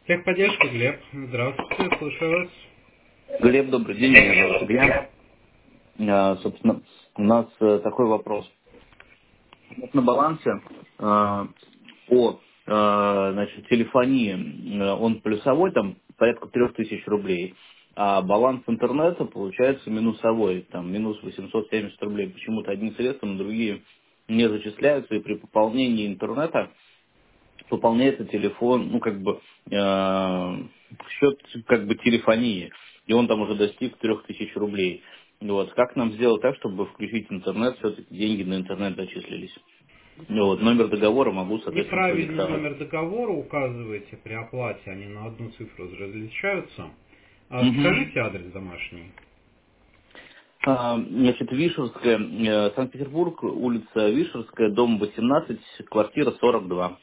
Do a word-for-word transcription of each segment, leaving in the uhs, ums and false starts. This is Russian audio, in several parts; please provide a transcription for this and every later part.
Техподдержка, Глеб. Здравствуйте, слушаю вас. Глеб, добрый день, меня зовут Илья. А, собственно, у нас э, такой вопрос. Вот на балансе э, по э, значит, телефонии э, он плюсовой, там порядка трех тысяч рублей, а баланс интернета получается минусовой, там минус восемьсот семьдесят рублей. Почему-то одни средства, но другие не зачисляются, и при пополнении интернета пополняется телефон, ну, как бы, э, счет, как бы, телефонии, и он там уже достиг трех тысяч рублей. Вот. Как нам сделать так, чтобы включить интернет, все-таки деньги на интернет зачислились? Ну, вот, номер договора могу, соответственно, Неправильный продиктовать. номер договора указываете при оплате, они на одну цифру различаются. А Мгм. скажите адрес домашний. А, Значит, Вишерская, э, Санкт-Петербург, улица Вишерская, дом восемнадцать, квартира сорок два.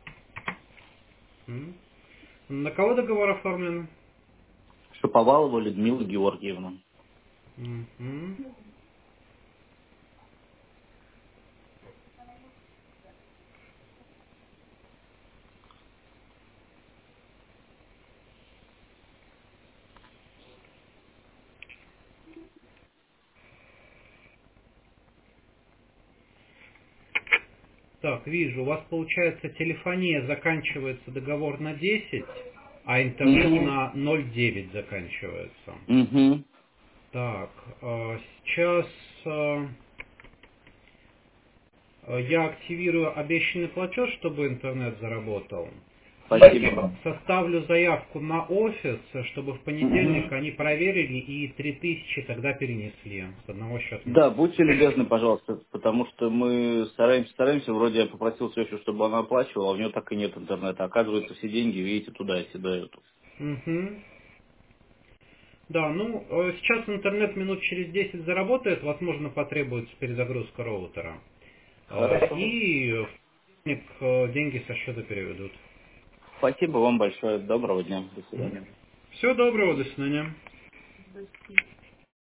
М? На кого договор оформлен? Шаповалова Людмила Георгиевна. Мгм. Так, вижу, у вас получается телефония заканчивается договор на десять, а интернет Угу. на ноль целых девять заканчивается. Угу. Так, а, сейчас а, а, я активирую обещанный платеж, чтобы интернет заработал. И Спасибо. составлю заявку на офис, чтобы в понедельник Мгм. они проверили и три тысячи тогда перенесли с одного счета на Да, другой. будьте любезны, пожалуйста, потому что мы стараемся, стараемся, вроде я попросил Свечу, чтобы она оплачивала, а у нее так и нет интернета. Оказывается, все деньги, видите, туда оседают. Мгм. Да, ну, э, сейчас интернет минут через десять заработает, возможно, потребуется перезагрузка роутера. Э, Хорошо. И в понедельник э, деньги со счета переведут. Спасибо вам большое. Доброго дня. До свидания. Всего доброго, до свидания.